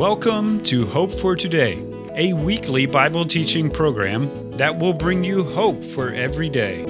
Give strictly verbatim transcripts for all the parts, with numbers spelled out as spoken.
Welcome to Hope for Today, a weekly Bible teaching program that will bring you hope for every day.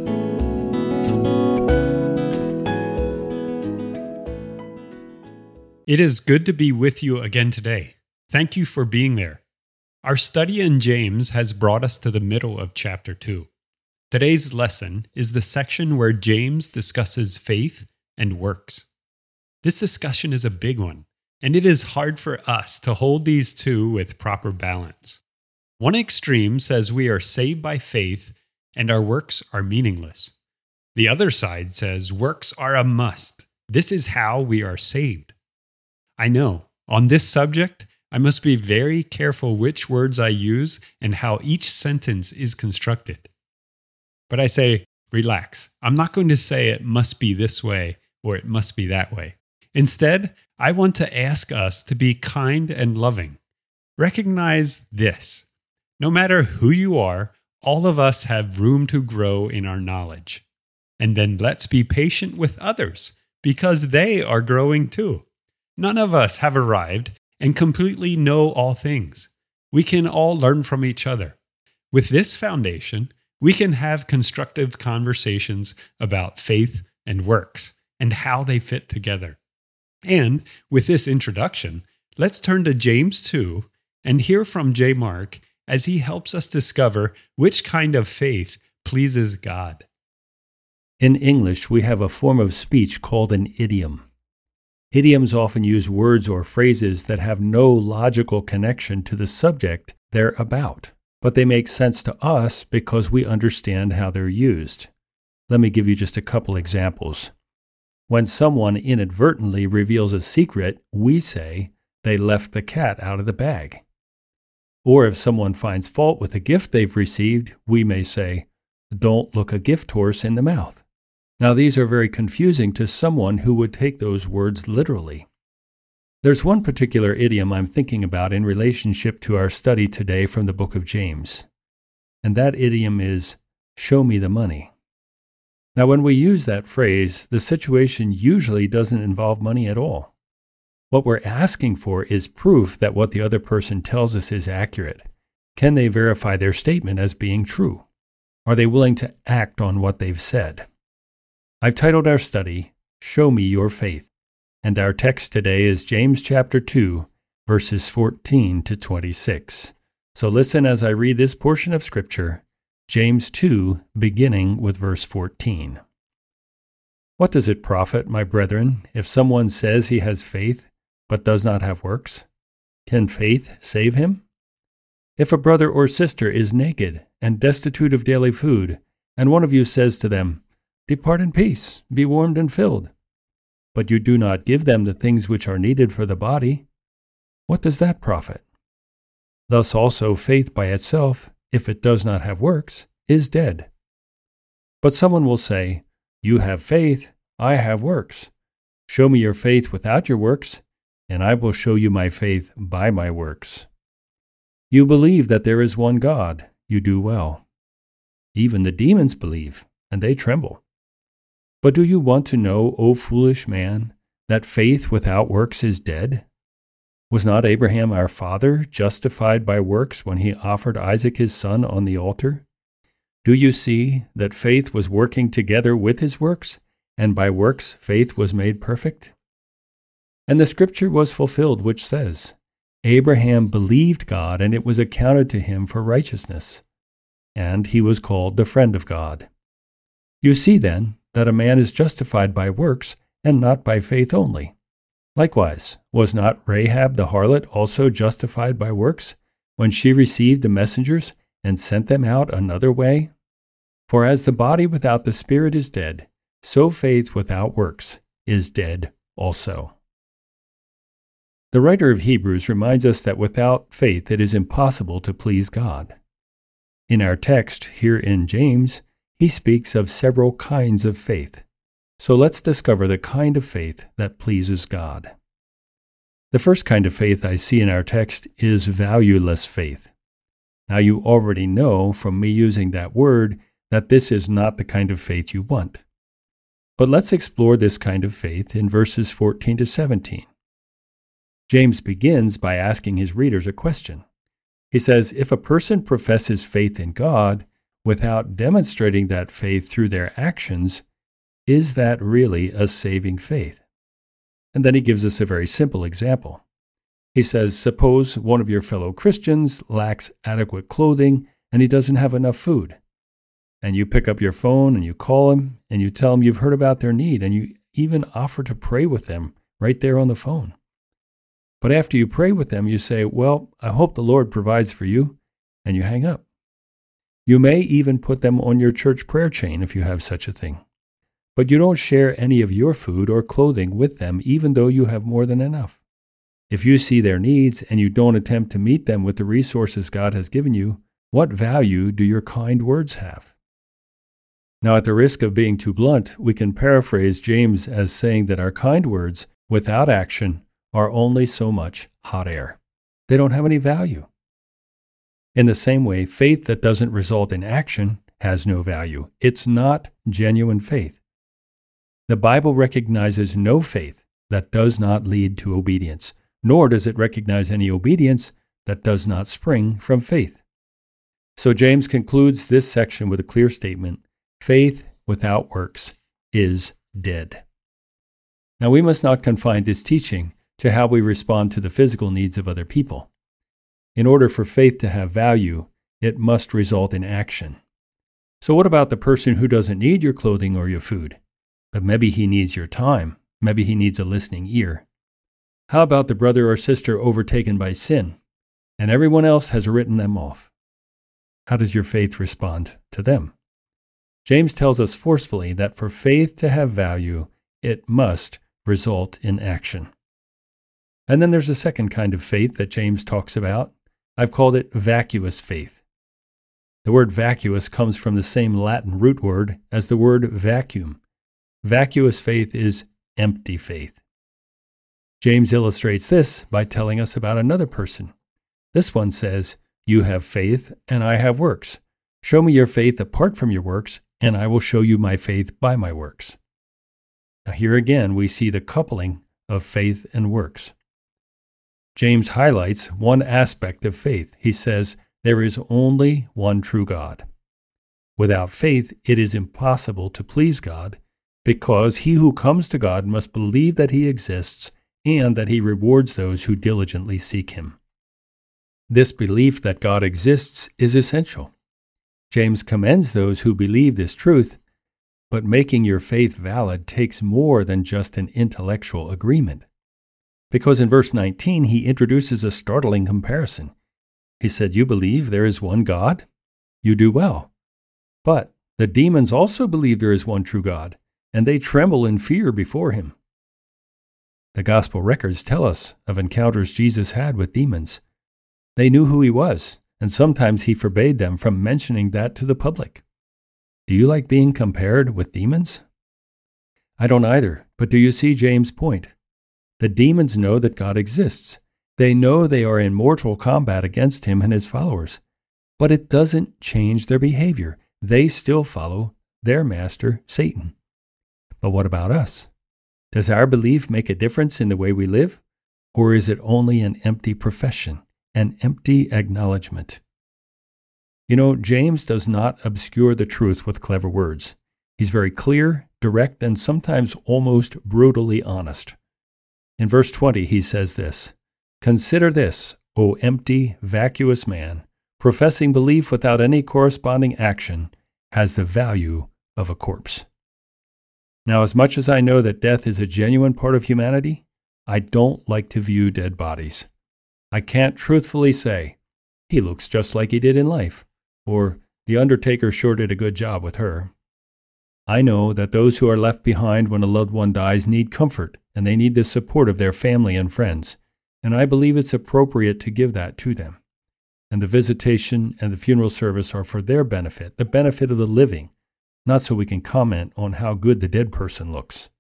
It is good to be with you again today. Thank you for being there. Our study in James has brought us to the middle of chapter two. Today's lesson is the section where James discusses faith and works. This discussion is a big one, and it is hard for us to hold these two with proper balance. One extreme says we are saved by faith and our works are meaningless. The other side says works are a must. This is how we are saved. I know, on this subject, I must be very careful which words I use and how each sentence is constructed. But I say, relax. I'm not going to say it must be this way or it must be that way. Instead, I want to ask us to be kind and loving. Recognize this. No matter who you are, all of us have room to grow in our knowledge. And then let's be patient with others because they are growing too. None of us have arrived and completely know all things. We can all learn from each other. With this foundation, we can have constructive conversations about faith and works and how they fit together. And with this introduction, let's turn to James two and hear from J. Mark as he helps us discover which kind of faith pleases God. In English, we have a form of speech called an idiom. Idioms often use words or phrases that have no logical connection to the subject they're about, but they make sense to us because we understand how they're used. Let me give you just a couple examples. When someone inadvertently reveals a secret, we say, they left the cat out of the bag. Or if someone finds fault with a gift they've received, we may say, don't look a gift horse in the mouth. Now these are very confusing to someone who would take those words literally. There's one particular idiom I'm thinking about in relationship to our study today from the book of James. And that idiom is, show me the money. Now, when we use that phrase, the situation usually doesn't involve money at all. What we're asking for is proof that what the other person tells us is accurate. Can they verify their statement as being true? Are they willing to act on what they've said? I've titled our study, Show Me Your Faith, and our text today is James chapter two, verses fourteen to twenty-six. So listen as I read this portion of Scripture, James two, beginning with verse fourteen. What does it profit, my brethren, if someone says he has faith, but does not have works? Can faith save him? If a brother or sister is naked and destitute of daily food, and one of you says to them, depart in peace, be warmed and filled, but you do not give them the things which are needed for the body, what does that profit? Thus also faith by itself, if it does not have works, is dead. But someone will say, you have faith, I have works. Show me your faith without your works, and I will show you my faith by my works. You believe that there is one God, you do well. Even the demons believe, and they tremble. But do you want to know, O foolish man, that faith without works is dead? Was not Abraham our father justified by works when he offered Isaac his son on the altar? Do you see that faith was working together with his works, and by works faith was made perfect? And the scripture was fulfilled which says, Abraham believed God, and it was accounted to him for righteousness, and he was called the friend of God. You see then that a man is justified by works, and not by faith only. Likewise, was not Rahab the harlot also justified by works, when she received the messengers and sent them out another way? For as the body without the spirit is dead, so faith without works is dead also. The writer of Hebrews reminds us that without faith it is impossible to please God. In our text here in James, he speaks of several kinds of faith. So let's discover the kind of faith that pleases God. The first kind of faith I see in our text is valueless faith. Now you already know from me using that word that this is not the kind of faith you want. But let's explore this kind of faith in verses fourteen to seventeen. James begins by asking his readers a question. He says, if a person professes faith in God without demonstrating that faith through their actions, is that really a saving faith? And then he gives us a very simple example. He says, suppose one of your fellow Christians lacks adequate clothing and he doesn't have enough food. And you pick up your phone and you call him and you tell him you've heard about their need and you even offer to pray with them right there on the phone. But after you pray with them, you say, well, I hope the Lord provides for you, and you hang up. You may even put them on your church prayer chain if you have such a thing. But you don't share any of your food or clothing with them, even though you have more than enough. If you see their needs and you don't attempt to meet them with the resources God has given you, what value do your kind words have? Now, at the risk of being too blunt, we can paraphrase James as saying that our kind words, without action, are only so much hot air. They don't have any value. In the same way, faith that doesn't result in action has no value. It's not genuine faith. The Bible recognizes no faith that does not lead to obedience, nor does it recognize any obedience that does not spring from faith. So James concludes this section with a clear statement: faith without works is dead. Now, we must not confine this teaching to how we respond to the physical needs of other people. In order for faith to have value, it must result in action. So what about the person who doesn't need your clothing or your food, but maybe he needs your time, maybe he needs a listening ear? How about the brother or sister overtaken by sin, and everyone else has written them off? How does your faith respond to them? James tells us forcefully that for faith to have value, it must result in action. And then there's a second kind of faith that James talks about. I've called it vacuous faith. The word vacuous comes from the same Latin root word as the word vacuum. Vacuous faith is empty faith. James illustrates this by telling us about another person. This one says, you have faith and I have works. Show me your faith apart from your works, and I will show you my faith by my works. Now here again we see the coupling of faith and works. James highlights one aspect of faith. He says, there is only one true God. Without faith, it is impossible to please God, because he who comes to God must believe that he exists and that he rewards those who diligently seek him. This belief that God exists is essential. James commends those who believe this truth, but making your faith valid takes more than just an intellectual agreement. Because in verse nineteen, he introduces a startling comparison. He said, you believe there is one God? You do well. But the demons also believe there is one true God, and they tremble in fear before him. The gospel records tell us of encounters Jesus had with demons. They knew who he was, and sometimes he forbade them from mentioning that to the public. Do you like being compared with demons? I don't either, but do you see James' point? The demons know that God exists. They know they are in mortal combat against him and his followers. But it doesn't change their behavior. They still follow their master, Satan. But what about us? Does our belief make a difference in the way we live? Or is it only an empty profession, an empty acknowledgement? You know, James does not obscure the truth with clever words. He's very clear, direct, and sometimes almost brutally honest. In verse twenty, he says this, consider this, O empty, vacuous man, professing belief without any corresponding action, has the value of a corpse. Now, as much as I know that death is a genuine part of humanity, I don't like to view dead bodies. I can't truthfully say, he looks just like he did in life, or the undertaker sure did a good job with her. I know that those who are left behind when a loved one dies need comfort, and they need the support of their family and friends, and I believe it's appropriate to give that to them. And the visitation and the funeral service are for their benefit, the benefit of the living, not so we can comment on how good the dead person looks.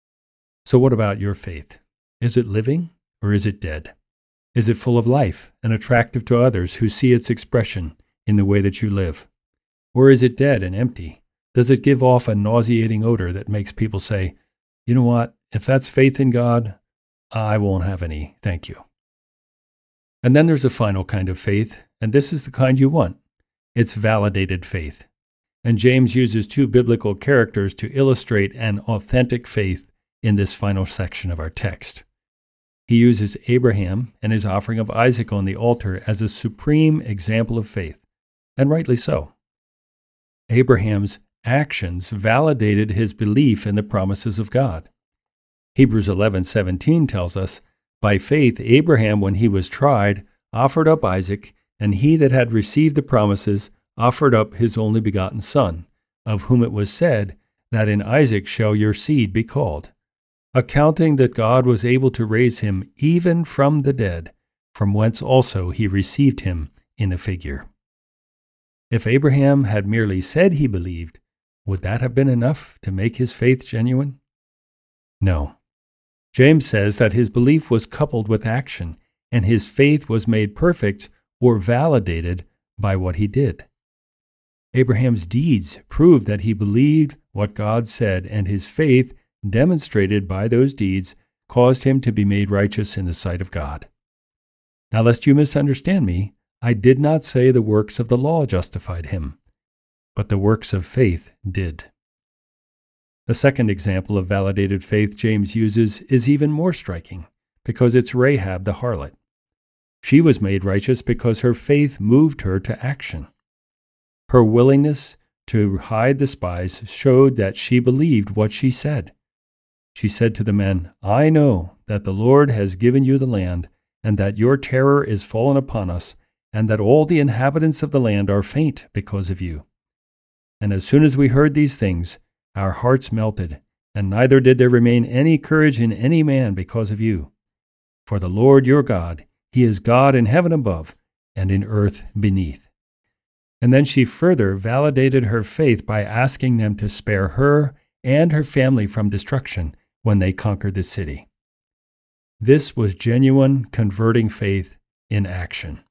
So what about your faith? Is it living or is it dead? Is it full of life and attractive to others who see its expression in the way that you live? Or is it dead and empty? Does it give off a nauseating odor that makes people say, you know what, if that's faith in God, I won't have any, thank you. And then there's a final kind of faith, and this is the kind you want. It's validated faith. And James uses two biblical characters to illustrate an authentic faith in this final section of our text. He uses Abraham and his offering of Isaac on the altar as a supreme example of faith, and rightly so. Abraham's actions validated his belief in the promises of God. Hebrews eleven seventeen tells us, "By faith Abraham, when he was tried, offered up Isaac, and he that had received the promises offered up his only begotten son, of whom it was said, that in Isaac shall your seed be called, accounting that God was able to raise him even from the dead, from whence also he received him in a figure." If Abraham had merely said he believed, would that have been enough to make his faith genuine? No. James says that his belief was coupled with action, and his faith was made perfect or validated by what he did. Abraham's deeds proved that he believed what God said, and his faith, demonstrated by those deeds, caused him to be made righteous in the sight of God. Now, lest you misunderstand me, I did not say the works of the law justified him, but the works of faith did. The second example of validated faith James uses is even more striking, because it's Rahab the harlot. She was made righteous because her faith moved her to action. Her willingness to hide the spies showed that she believed what she said. She said to the men, "I know that the Lord has given you the land, and that your terror is fallen upon us, and that all the inhabitants of the land are faint because of you." And as soon as we heard these things, our hearts melted, and neither did there remain any courage in any man because of you. For the Lord your God, he is God in heaven above and in earth beneath. And then she further validated her faith by asking them to spare her and her family from destruction when they conquered the city. This was genuine converting faith in action.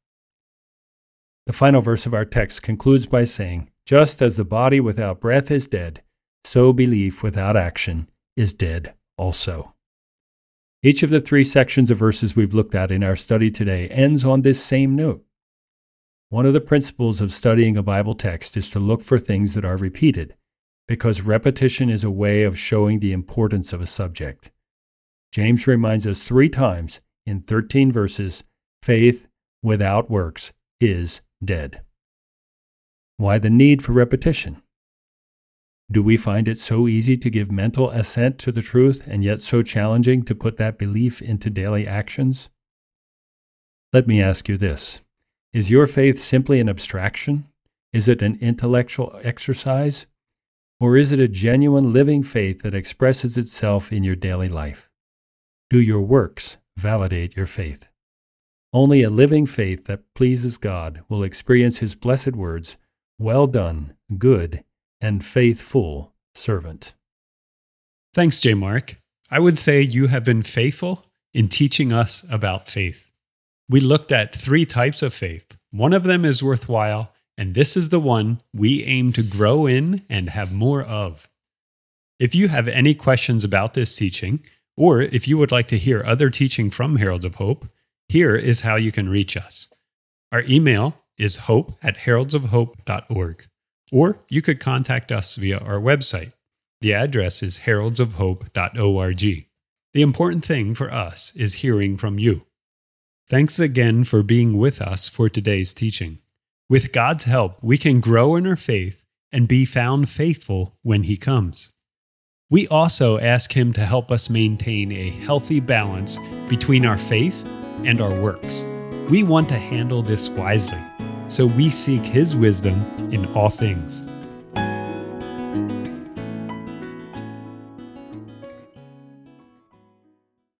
The final verse of our text concludes by saying, "Just as the body without breath is dead, so belief without action is dead also." Each of the three sections of verses we've looked at in our study today ends on this same note. One of the principles of studying a Bible text is to look for things that are repeated, because repetition is a way of showing the importance of a subject. James reminds us three times in thirteen verses, faith without works is dead. Why the need for repetition? Do we find it so easy to give mental assent to the truth and yet so challenging to put that belief into daily actions? Let me ask you this. Is your faith simply an abstraction? Is it an intellectual exercise? Or is it a genuine living faith that expresses itself in your daily life? Do your works validate your faith? Only a living faith that pleases God will experience his blessed words, "Well done, good and faithful servant." Thanks, J. Mark. I would say you have been faithful in teaching us about faith. We looked at three types of faith. One of them is worthwhile, and this is the one we aim to grow in and have more of. If you have any questions about this teaching, or if you would like to hear other teaching from Heralds of Hope, here is how you can reach us. Our email is hope at heralds of hope dot org, or you could contact us via our website. The address is heralds of hope dot org. The important thing for us is hearing from you. Thanks again for being with us for today's teaching. With God's help, we can grow in our faith and be found faithful when He comes. We also ask Him to help us maintain a healthy balance between our faith and our works. We want to handle this wisely, so we seek His wisdom in all things.